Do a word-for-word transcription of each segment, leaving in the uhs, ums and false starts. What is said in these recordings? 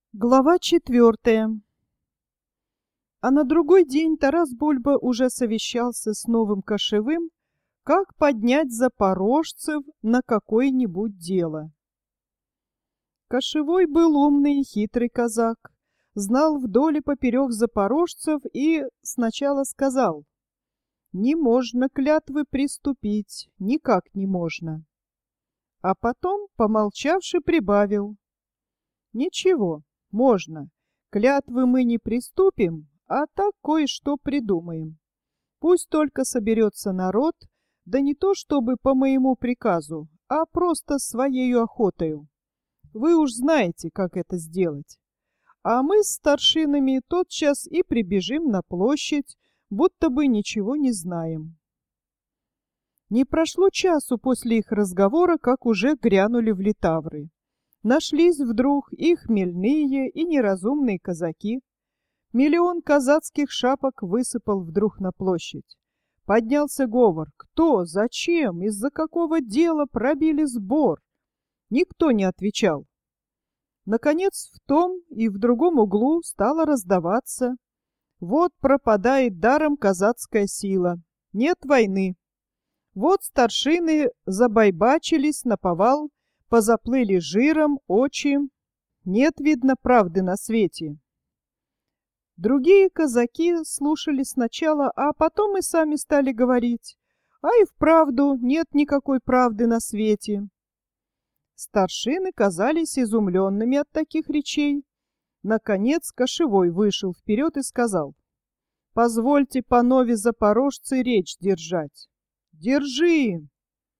Глава четвертая. А на другой день Тарас Бульба уже совещался с новым кошевым, как поднять запорожцев на какое-нибудь дело. Кошевой был умный и хитрый казак, знал вдоль и поперек запорожцев и сначала сказал: «Не можно клятвы приступить, никак не можно». А потом, помолчавши, прибавил: «Ничего, можно. Клятвы мы не приступим, а так кое-что придумаем. Пусть только соберется народ, да не то чтобы по моему приказу, а просто своею охотою. Вы уж знаете, как это сделать. А мы с старшинами тотчас и прибежим на площадь, будто бы ничего не знаем». Не прошло часу после их разговора, как уже грянули в Литавры. Нашлись вдруг и хмельные, и неразумные казаки. Миллион казацких шапок высыпал вдруг на площадь. Поднялся говор: кто, зачем, из-за какого дела пробили сбор? Никто не отвечал. Наконец, в том и в другом углу стало раздаваться: вот пропадает даром казацкая сила, нет войны. Вот старшины забайбачились наповал, позаплыли жиром очи, нет, видно, правды на свете. Другие казаки слушали сначала, а потом и сами стали говорить: а и вправду нет никакой правды на свете. Старшины казались изумленными от таких речей. Наконец кошевой вышел вперед и сказал: «Позвольте, панове запорожцы, речь держать». «Держи!»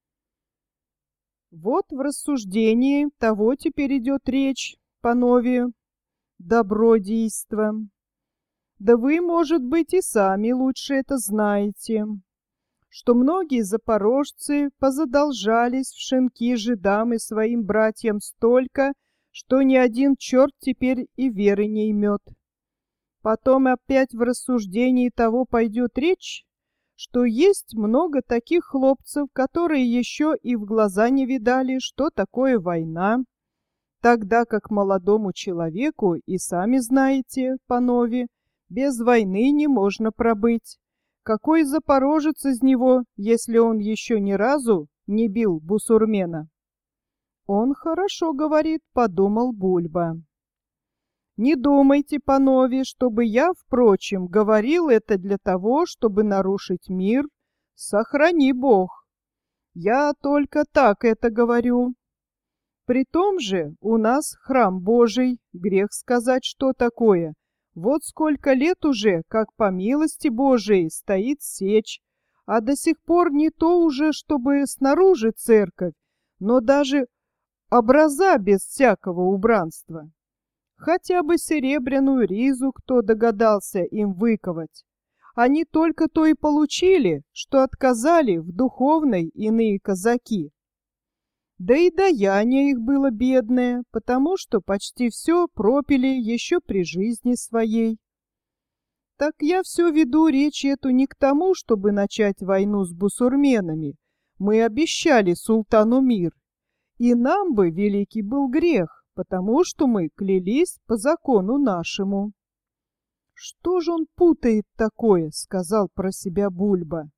Вот в рассуждении того теперь идет речь, панове, добродейство. Да вы, может быть, и сами лучше это знаете, что многие запорожцы позадолжались в шинки жидам и своим братьям столько, что ни один черт теперь и веры не имет. Потом опять в рассуждении того пойдет речь, что есть много таких хлопцев, которые еще и в глаза не видали, что такое война, тогда как молодому человеку, и сами знаете, панове, без войны не можно пробыть. Какой запорожец из него, если он еще ни разу не бил бусурмена? Он хорошо говорит, подумал Бульба. Не думайте, панове, чтобы я, впрочем, говорил это для того, чтобы нарушить мир. Сохрани Бог. Я только так это говорю. При том же у нас храм Божий, грех сказать, что такое. Вот сколько лет уже, как по милости Божией стоит сечь, а до сих пор не то уже, чтобы снаружи церковь, но даже образа без всякого убранства. Хотя бы серебряную ризу кто догадался им выковать. Они только то и получили, что отказали в духовной иные казаки. Да и даяние их было бедное, потому что почти все пропили еще при жизни своей. Так я все веду речь эту не к тому, чтобы начать войну с бусурменами. Мы обещали султану мир, и нам бы великий был грех, потому что мы клялись по закону нашему. «Что же он путает такое?» — сказал про себя Бульба.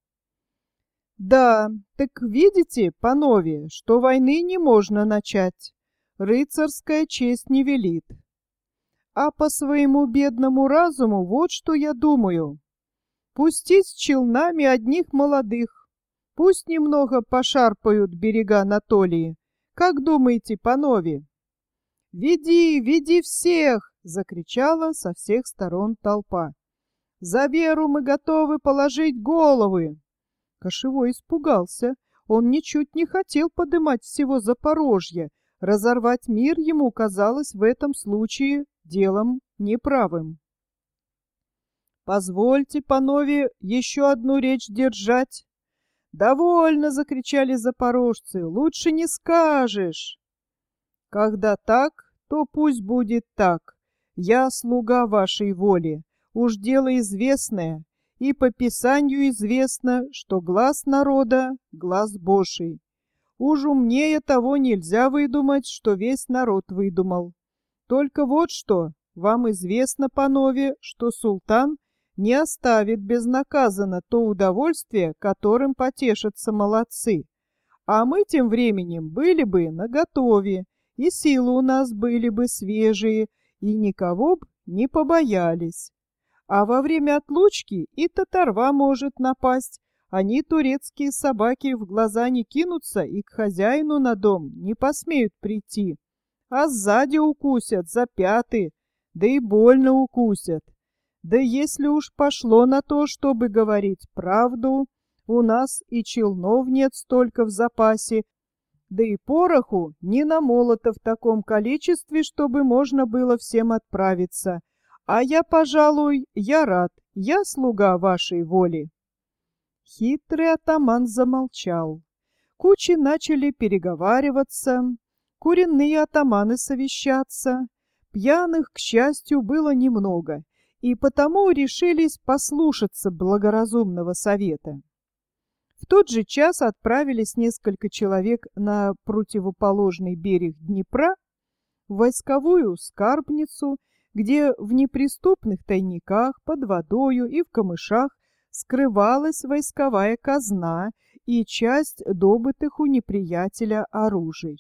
«Да, так видите, панове, что войны не можно начать. Рыцарская честь не велит. А по своему бедному разуму вот что я думаю. Пустить с челнами одних молодых. Пусть немного пошарпают берега Анатолии. Как думаете, панове?» «Веди, веди всех!» — закричала со всех сторон толпа. «За веру мы готовы положить головы!» Кошевой испугался. Он ничуть не хотел подымать всего Запорожья. Разорвать мир ему казалось в этом случае делом неправым. «Позвольте, панове, еще одну речь держать!» «Довольно!» — закричали запорожцы. «Лучше не скажешь!» «Когда так, то пусть будет так. Я слуга вашей воли. Уж дело известное, и по Писанию известно, что глаз народа — глаз Божий. Уж умнее того нельзя выдумать, что весь народ выдумал. Только вот что, вам известно, панове, что султан не оставит безнаказанно то удовольствие, которым потешатся молодцы. А мы тем временем были бы наготове, и силы у нас были бы свежие, и никого б не побоялись. А во время отлучки и татарва может напасть. Они, турецкие собаки, в глаза не кинутся и к хозяину на дом не посмеют прийти, а сзади укусят за пяты, да и больно укусят. Да если уж пошло на то, чтобы говорить правду, у нас и челнов нет столько в запасе, да и пороху не намолото в таком количестве, чтобы можно было всем отправиться. А я, пожалуй, я рад, я слуга вашей воли. Хитрый атаман замолчал. Кучи начали переговариваться, куренные атаманы совещаться. Пьяных, к счастью, было немного, и потому решились послушаться благоразумного совета. В тот же час отправились несколько человек на противоположный берег Днепра, в войсковую скарбницу, где в неприступных тайниках под водою и в камышах скрывалась войсковая казна и часть добытых у неприятеля оружий.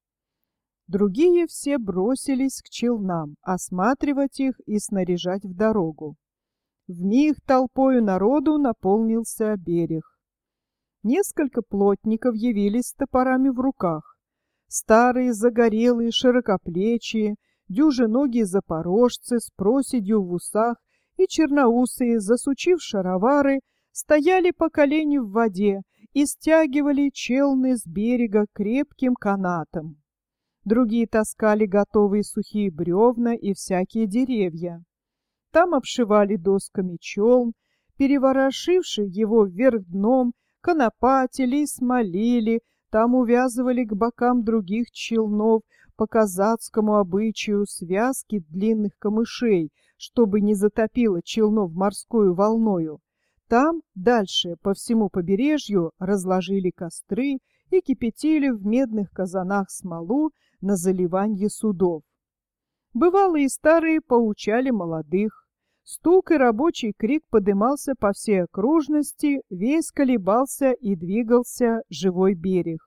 Другие все бросились к челнам, осматривать их и снаряжать в дорогу. Вмиг толпою народу наполнился берег. Несколько плотников явились с топорами в руках. Старые, загорелые, широкоплечие, дюжиногие запорожцы с проседью в усах и черноусые, засучив шаровары, стояли по колени в воде и стягивали челны с берега крепким канатом. Другие таскали готовые сухие бревна и всякие деревья. Там обшивали досками челн, переворошивши его вверх дном, конопатили и смолили, там увязывали к бокам других челнов по казацкому обычаю связки длинных камышей, чтобы не затопило челнов морскую волною. Там, дальше, по всему побережью, разложили костры и кипятили в медных казанах смолу на заливанье судов. Бывалые старые поучали молодых. Стук и рабочий крик подымался по всей окружности, весь колебался и двигался живой берег.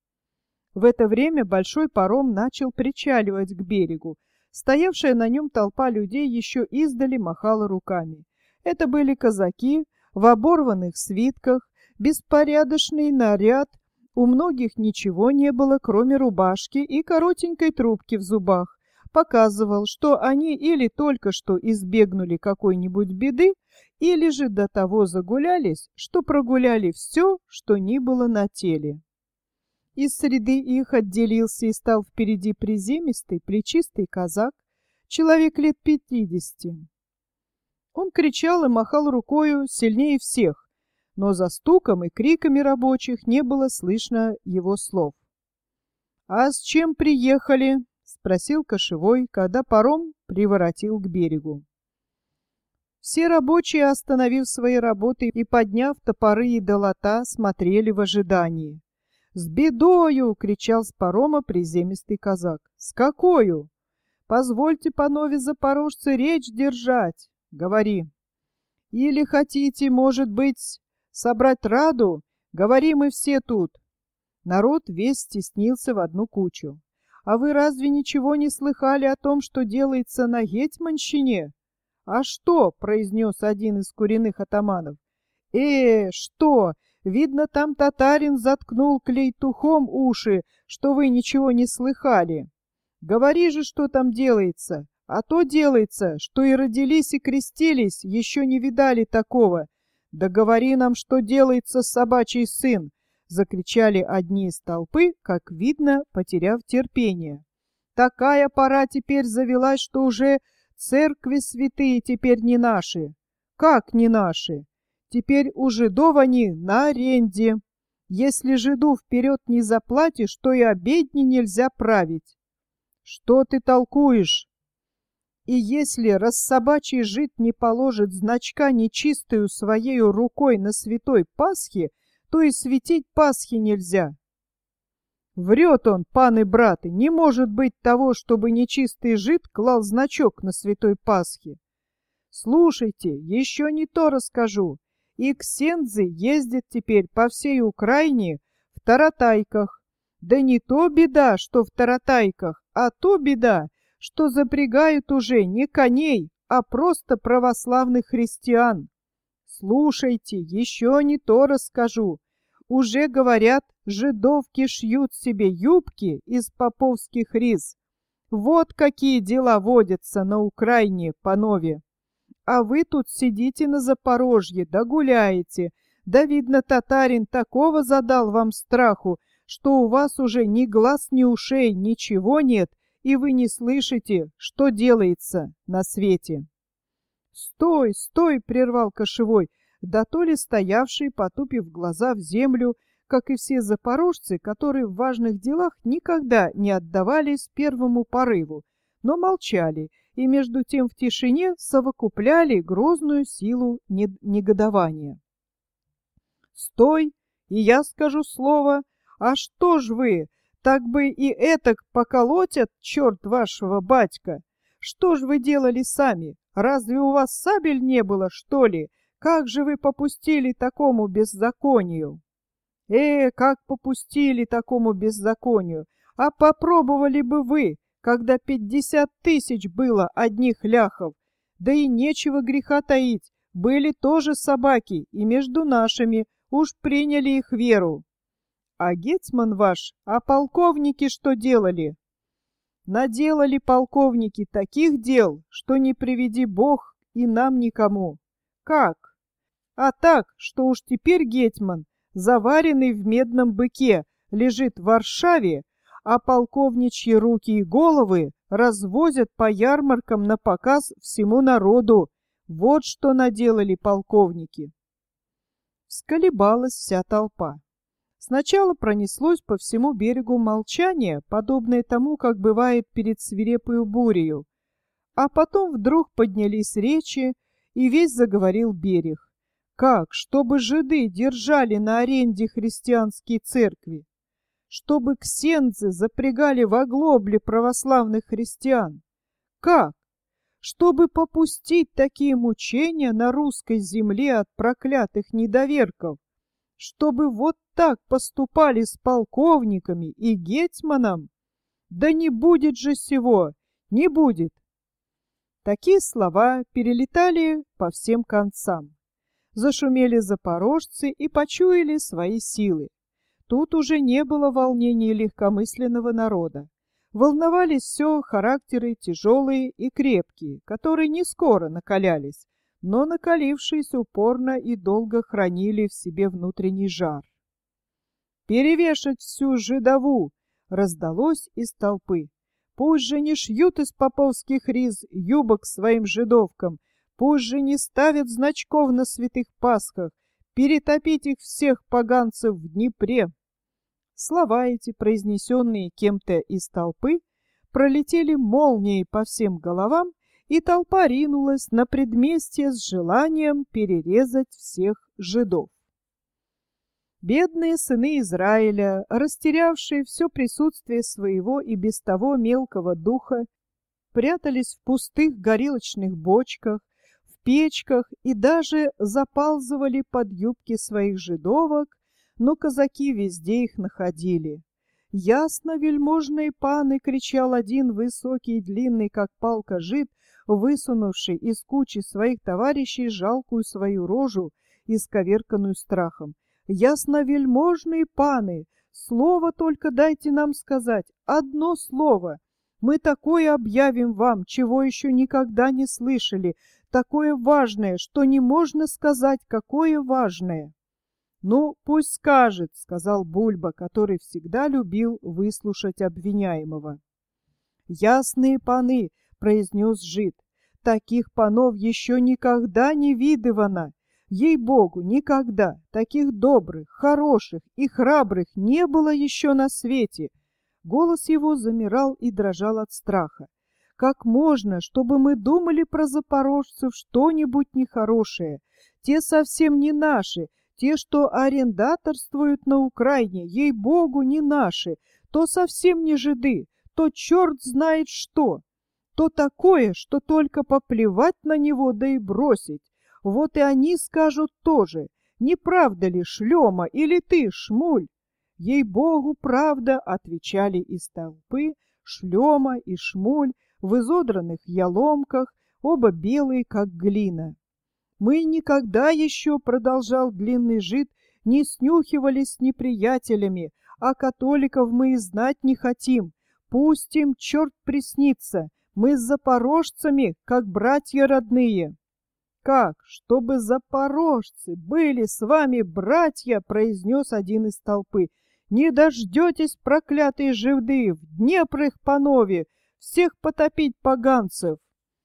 В это время большой паром начал причаливать к берегу. Стоявшая на нем толпа людей еще издали махала руками. Это были казаки в оборванных свитках, беспорядочный наряд, у многих ничего не было, кроме рубашки и коротенькой трубки в зубах, показывал, что они или только что избегнули какой-нибудь беды, или же до того загулялись, что прогуляли все, что ни было на теле. Из среды их отделился и стал впереди приземистый, плечистый казак, человек лет пятидесяти. Он кричал и махал рукою сильнее всех, но за стуком и криками рабочих не было слышно его слов. — А с чем приехали? — спросил кошевой, когда паром приворотил к берегу. Все рабочие, остановив свои работы и подняв топоры и долота, смотрели в ожидании. — С бедою! — кричал с парома приземистый казак. — С какою? — Позвольте, панове запорожцы, речь держать. — Говори. — Или хотите, может быть, собрать раду? Говори, мы все тут. Народ весь стеснился в одну кучу. — А вы разве ничего не слыхали о том, что делается на Гетьманщине? — А что? — произнес один из куриных атаманов. — Э, что? Видно, там татарин заткнул клейтухом уши, что вы ничего не слыхали. Говори же, что там делается. А то делается, что и родились, и крестились, еще не видали такого. Да говори нам, что делается собачий сын, — закричали одни из толпы, как видно, потеряв терпение. Такая пора теперь завелась, что уже церкви святые теперь не наши. Как не наши? Теперь у жидов они на аренде. Если жиду вперед не заплатишь, то и обедни нельзя править. Что ты толкуешь? И если рассобачий жид не положит значка нечистою своею рукой на святой Пасхе, то и светить Пасхи нельзя. Врет он, паны браты, не может быть того, чтобы нечистый жид клал значок на святой Пасхе. Слушайте, еще не то расскажу. И ксензы ездят теперь по всей Украине в таратайках. Да не то беда, что в таратайках, а то беда, что запрягают уже не коней, а просто православных христиан. Слушайте, еще не то расскажу. Уже, говорят, жидовки шьют себе юбки из поповских риз. Вот какие дела водятся на Украине, панове. А вы тут сидите на Запорожье, да гуляете. Да, видно, татарин такого задал вам страху, что у вас уже ни глаз, ни ушей, ничего нет, и вы не слышите, что делается на свете. «Стой, стой!» — прервал кошевой, да то ли стоявший, потупив глаза в землю, как и все запорожцы, которые в важных делах никогда не отдавались первому порыву, но молчали и между тем в тишине совокупляли грозную силу негодования. «Стой, и я скажу слово! А что ж вы, так бы и этак поколотят, черт вашего батька! Что ж вы делали сами? Разве у вас сабель не было, что ли? Как же вы попустили такому беззаконию?» «Э, как попустили такому беззаконию! А попробовали бы вы, когда пятьдесят тысяч было одних ляхов! Да и нечего греха таить, были тоже собаки, и между нашими уж приняли их веру. А гетьман ваш, а полковники что делали? Наделали полковники таких дел, что не приведи Бог и нам никому. Как? А так, что уж теперь гетьман, заваренный в медном быке, лежит в Варшаве, а полковничьи руки и головы развозят по ярмаркам на показ всему народу. Вот что наделали полковники. Всколебалась вся толпа. Сначала пронеслось по всему берегу молчание, подобное тому, как бывает перед свирепою бурею, а потом вдруг поднялись речи, и весь заговорил берег. Как, чтобы жиды держали на аренде христианские церкви? Чтобы ксензы запрягали в оглобли православных христиан? Как? Чтобы попустить такие мучения на русской земле от проклятых недоверков? Чтобы вот так поступали с полковниками и гетьманом? Да не будет же сего, не будет. Такие слова перелетали по всем концам. Зашумели запорожцы и почуяли свои силы. Тут уже не было волнений легкомысленного народа. Волновались все характеры тяжелые и крепкие, которые не скоро накалялись, но, накалившись, упорно и долго хранили в себе внутренний жар. «Перевешать всю жидову!» — раздалось из толпы. «Пусть же не шьют из поповских риз юбок своим жидовкам, пусть же не ставят значков на святых Пасхах, перетопить их всех поганцев в Днепре!» Слова эти, произнесенные кем-то из толпы, пролетели молнией по всем головам, и толпа ринулась на предместье с желанием перерезать всех жидов. Бедные сыны Израиля, растерявшие все присутствие своего и без того мелкого духа, прятались в пустых горилочных бочках, в печках и даже заползывали под юбки своих жидовок, но казаки везде их находили. «Ясно, вельможные паны!» — кричал один высокий и длинный, как палка, жид, высунувший из кучи своих товарищей жалкую свою рожу, исковерканную страхом. «Ясно, вельможные паны! Слово только дайте нам сказать, одно слово! Мы такое объявим вам, чего еще никогда не слышали, такое важное, что не можно сказать, какое важное!» «Ну, пусть скажет», — сказал Бульба, который всегда любил выслушать обвиняемого. «Ясные паны», — произнес жид, — «таких панов еще никогда не видывано. Ей-богу, никогда таких добрых, хороших и храбрых не было еще на свете». Голос его замирал и дрожал от страха. «Как можно, чтобы мы думали про запорожцев что-нибудь нехорошее? Те совсем не наши. Те, что арендаторствуют на Украине, ей-богу, не наши. то совсем не жиды, то черт знает что, то такое, что только поплевать на него да и бросить. Вот и они скажут тоже, не правда ли, Шлема, или ты, Шмуль? Ей-богу, правда, отвечали из толпы Шлема и Шмуль в изодранных яломках, оба белые, как глина. Мы никогда еще, продолжал длинный жид, не снюхивались с неприятелями, а католиков мы и знать не хотим. Пусть им черт приснится, мы с запорожцами, как братья родные. Как, чтобы запорожцы были с вами братья, произнес один из толпы. Не дождетесь, проклятые жиды, в Днепр их, панове, всех потопить поганцев.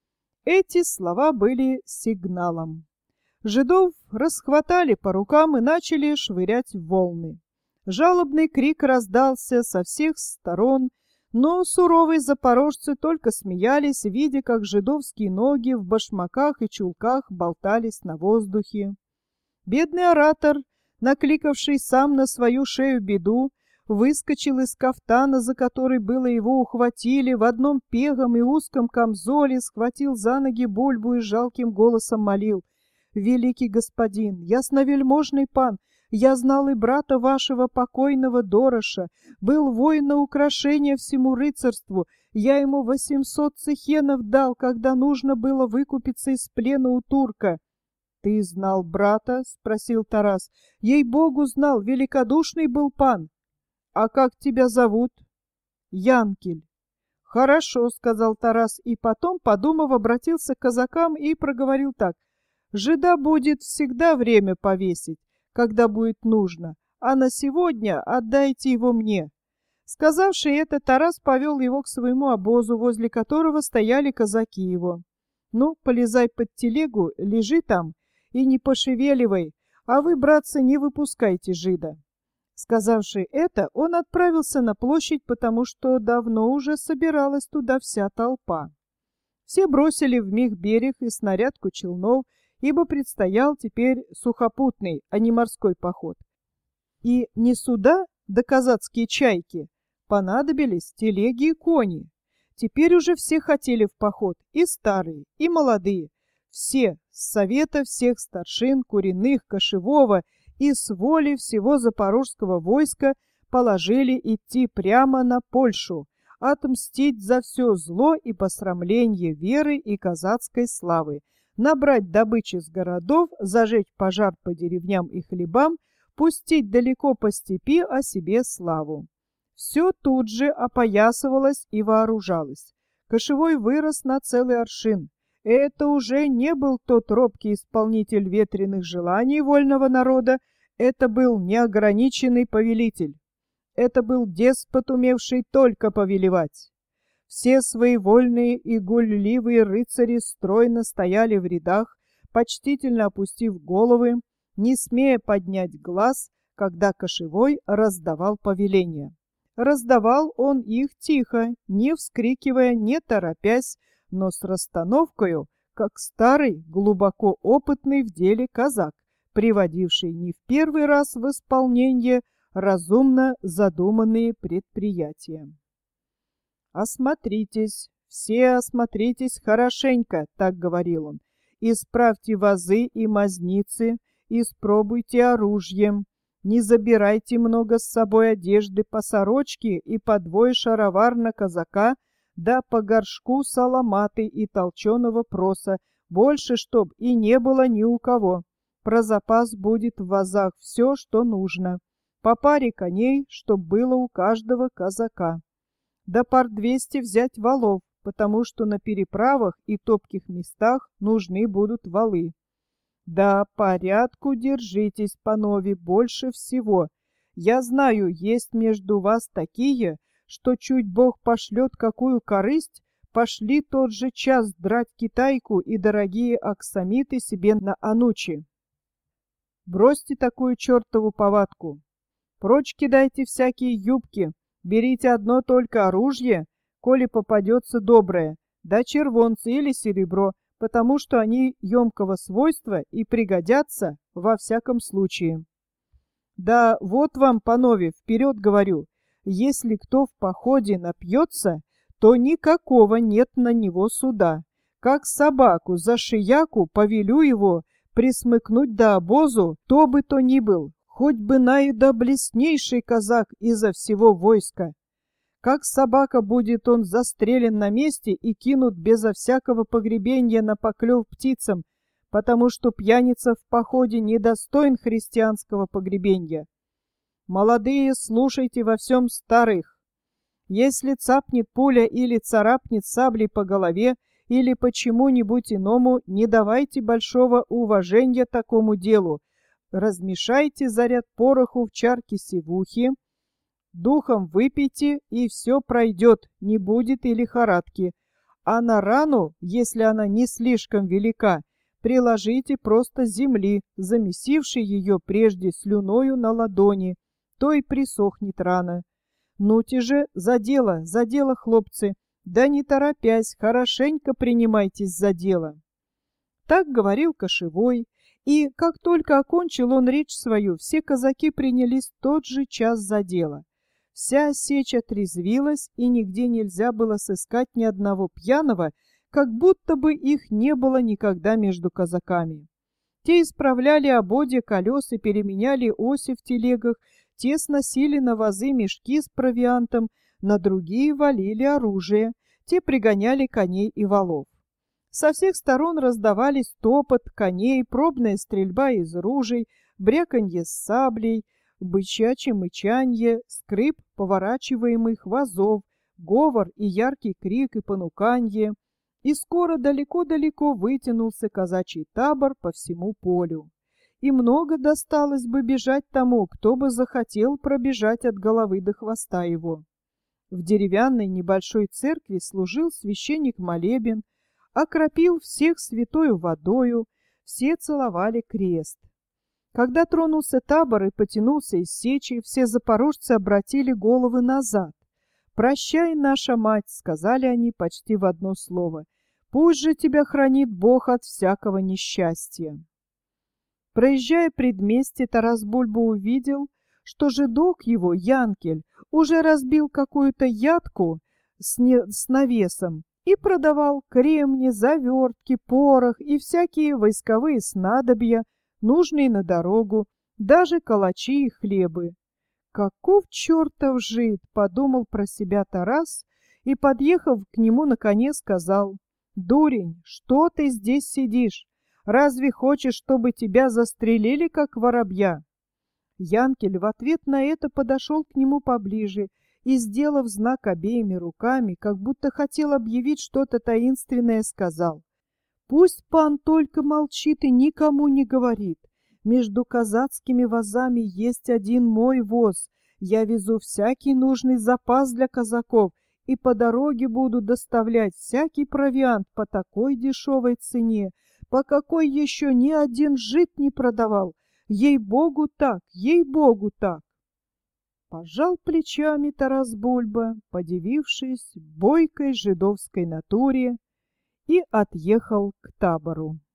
Эти слова были сигналом. Жидов расхватали по рукам и начали швырять в волны. Жалобный крик раздался со всех сторон, но суровые запорожцы только смеялись, видя, как жидовские ноги в башмаках и чулках болтались на воздухе. Бедный оратор, накликавший сам на свою шею беду, выскочил из кафтана, за который было его ухватили, в одном пегом и узком камзоле, схватил за ноги Бульбу и жалким голосом молил: «Великий господин, ясновельможный пан, я знал и брата вашего покойного Дороша, был воин на украшение всему рыцарству, я ему восемьсот цехенов дал, когда нужно было выкупиться из плена у турка». «Ты знал брата?» — спросил Тарас. «Ей-богу, знал, великодушный был пан». «А как тебя зовут?» «Янкель». «Хорошо», — сказал Тарас, и потом, подумав, обратился к казакам и проговорил так: «Жида будет всегда время повесить, когда будет нужно, а на сегодня отдайте его мне». Сказавши это, Тарас повел его к своему обозу, возле которого стояли казаки его. «Ну, полезай под телегу, лежи там и не пошевеливай, а вы, братцы, не выпускайте жида». Сказавши это, он отправился на площадь, потому что давно уже собиралась туда вся толпа. Все бросили вмиг берег и снарядку челнов, ибо предстоял теперь сухопутный, а не морской поход. И не суда да казацкие чайки, понадобились телеги и кони. Теперь уже все хотели в поход, и старые, и молодые, все, с совета всех старшин, Куриных, Кошевого и с воли всего запорожского войска положили идти прямо на Польшу, отмстить за все зло и посрамление веры и казацкой славы, набрать добычи с городов, зажечь пожар по деревням и хлебам, пустить далеко по степи о себе славу. Все тут же опоясывалось и вооружалось. Кошевой вырос на целый аршин. Это уже не был тот робкий исполнитель ветреных желаний вольного народа, это был неограниченный повелитель. Это был деспот, умевший только повелевать. Все своевольные и гульливые рыцари стройно стояли в рядах, почтительно опустив головы, не смея поднять глаз, когда Кошевой раздавал повеления. Раздавал он их тихо, не вскрикивая, не торопясь, но с расстановкою, как старый, глубоко опытный в деле казак, приводивший не в первый раз в исполнение разумно задуманные предприятия. «Осмотритесь, все осмотритесь хорошенько», — так говорил он. «Исправьте вазы и мазницы, испробуйте оружие, не забирайте много с собой одежды по сорочке и по двое шаровар на казака, да по горшку саламаты и толченого проса, больше чтоб и не было ни у кого. Про запас будет в вазах все, что нужно, по паре коней, чтоб было у каждого казака. Да пар двести взять валов, потому что на переправах и топких местах нужны будут валы. Да, порядку держитесь, панове, больше всего. Я знаю, есть между вас такие, что чуть Бог пошлет какую корысть, пошли тот же час драть китайку и дорогие аксамиты себе на анучи. Бросьте такую чертову повадку. Прочь кидайте всякие юбки, берите одно только оружие, коли попадется доброе, да червонцы или серебро, потому что они емкого свойства и пригодятся во всяком случае. Да вот вам, панове, вперед говорю, Если кто в походе напьется, то никакого нет на него суда. Как собаку за шияку повелю его присмыкнуть до обозу, кто бы то ни был, хоть бы наидоблестнейший казак изо всего войска. Как собака будет он застрелен на месте и кинут безо всякого погребения на поклев птицам, потому что пьяница в походе недостоин христианского погребения. Молодые, слушайте во всем старых. Если цапнет пуля или царапнет саблей по голове или почему-нибудь иному, не давайте большого уважения такому делу. Размешайте заряд пороху в чарке сивухи, духом выпейте, и все пройдет, не будет и лихорадки. А на рану, если она не слишком велика, приложите просто земли, замесившей ее прежде слюною на ладони, то и присохнет рана. Ну-те же, за дело, за дело, хлопцы, да не торопясь, хорошенько принимайтесь за дело. Так говорил кошевой, и как только окончил он речь свою, все казаки принялись тот же час за дело. Вся сечь отрезвилась, и нигде нельзя было сыскать ни одного пьяного, как будто бы их не было никогда между казаками. Те исправляли ободья колес и переменяли оси в телегах, те сносили на вазы мешки с провиантом, на другие валили оружие, те пригоняли коней и волов. Со всех сторон раздавались топот коней, пробная стрельба из ружей, бряканье с саблей, бычачье мычанье, скрип поворачиваемых вазов, говор и яркий крик и понуканье. И скоро далеко-далеко вытянулся казачий табор по всему полю. И много досталось бы бежать тому, кто бы захотел пробежать от головы до хвоста его. В деревянной небольшой церкви служил священник молебен, окропил всех святою водою, все целовали крест. Когда тронулся табор и потянулся из сечи, все запорожцы обратили головы назад. «Прощай, наша мать», — сказали они почти в одно слово. «Пусть же тебя хранит Бог от всякого несчастья». Проезжая предместье, Тарас Бульба увидел, что жидок его, Янкель, уже разбил какую-то ядку с, не... с навесом и продавал кремни, завертки, порох и всякие войсковые снадобья, нужные на дорогу, даже калачи и хлебы. «Каков чертов жид!» — подумал про себя Тарас и, подъехав к нему на коне, сказал: «Дурень, что ты здесь сидишь? Разве хочешь, чтобы тебя застрелили, как воробья?» Янкель в ответ на это подошел к нему поближе и, сделав знак обеими руками, как будто хотел объявить что-то таинственное, сказал: «Пусть пан только молчит и никому не говорит. Между казацкими возами есть один мой воз. Я везу всякий нужный запас для казаков и по дороге буду доставлять всякий провиант по такой дешевой цене, по какой еще ни один жид не продавал. Ей-богу так, ей-богу так!» Пожал плечами Тарас Бульба, подивившись бойкой жидовской натуре, и отъехал к табору.